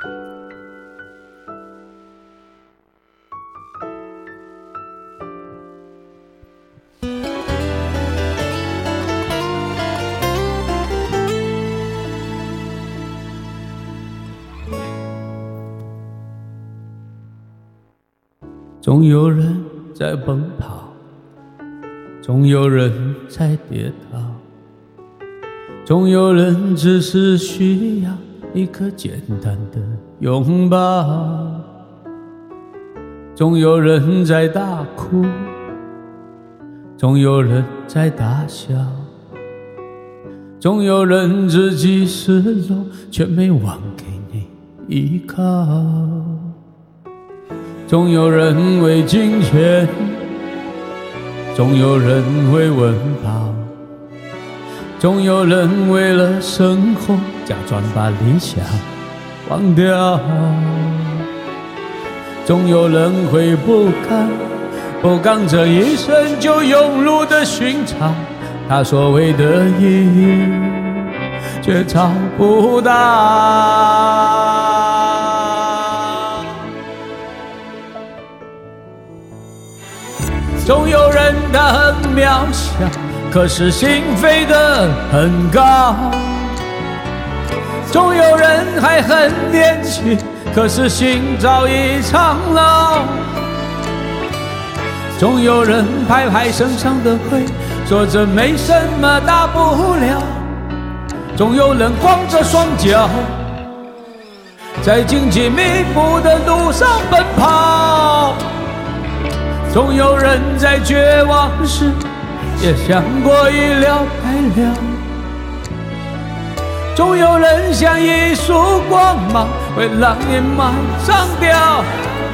总有人在奔跑，总有人在跌倒，总有人只是需要一个简单的拥抱，总有人在大哭，总有人在大笑，总有人自己失落却没忘给你依靠，总有人为金钱，总有人为温饱，总有人为了生活假装把理想忘掉，总有人会不甘这一生就庸碌的寻找他所谓的意义，却找不到。总有人他很渺小，可是心飞得很高，总有人还很年轻，可是心早已苍老，总有人拍拍身上的灰，说这没什么大不了，总有人光着双脚在荆棘密布的路上奔跑，总有人在绝望时也想过一了百了，总有人像一束光芒为浪烟埋上掉，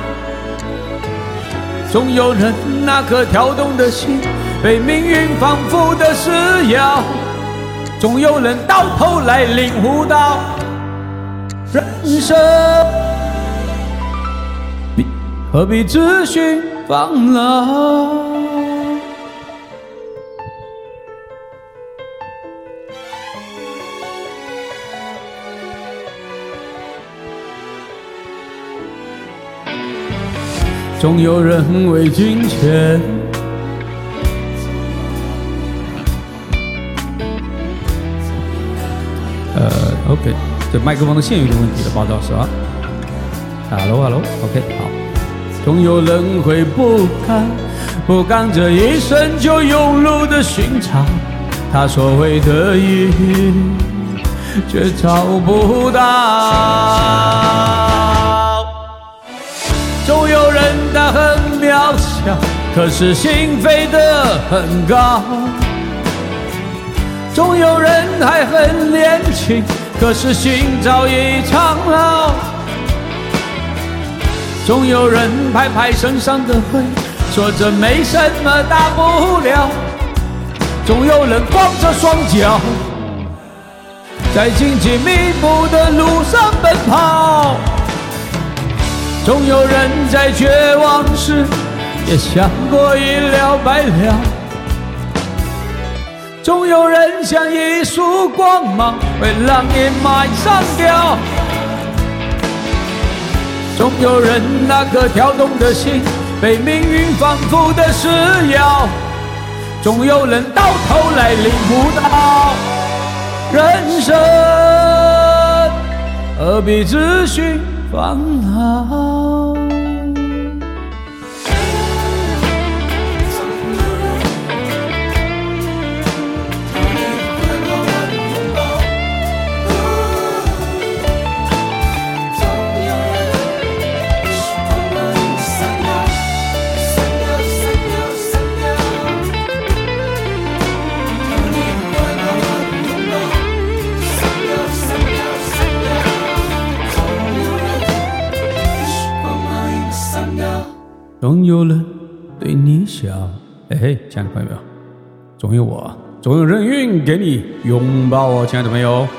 总有人那颗跳动的心被命运反复的施压，总有人到头来领悟到人生何必自寻烦恼。总有人为金钱，OK， 这麦克风的线有点问题了，不好意思啊。Hello， OK， 好。总有人会不甘这一生就庸碌的寻找他所谓的意义，却找不到。总有人他很渺小，可是心飞得很高，总有人还很年轻，可是心早已苍老，总有人拍拍身上的灰，说这没什么大不了，总有人光着双脚在荆棘密布的路上奔跑，总有人在绝望时也想过一了百了，总有人像一束光芒为浪烟埋上掉，总有人那颗跳动的心被命运反复的施压，总有人到头来领悟到人生何必自寻烦恼。总有人对你笑，亲爱的朋友，总有人愿意给你拥抱哦，亲爱的朋友。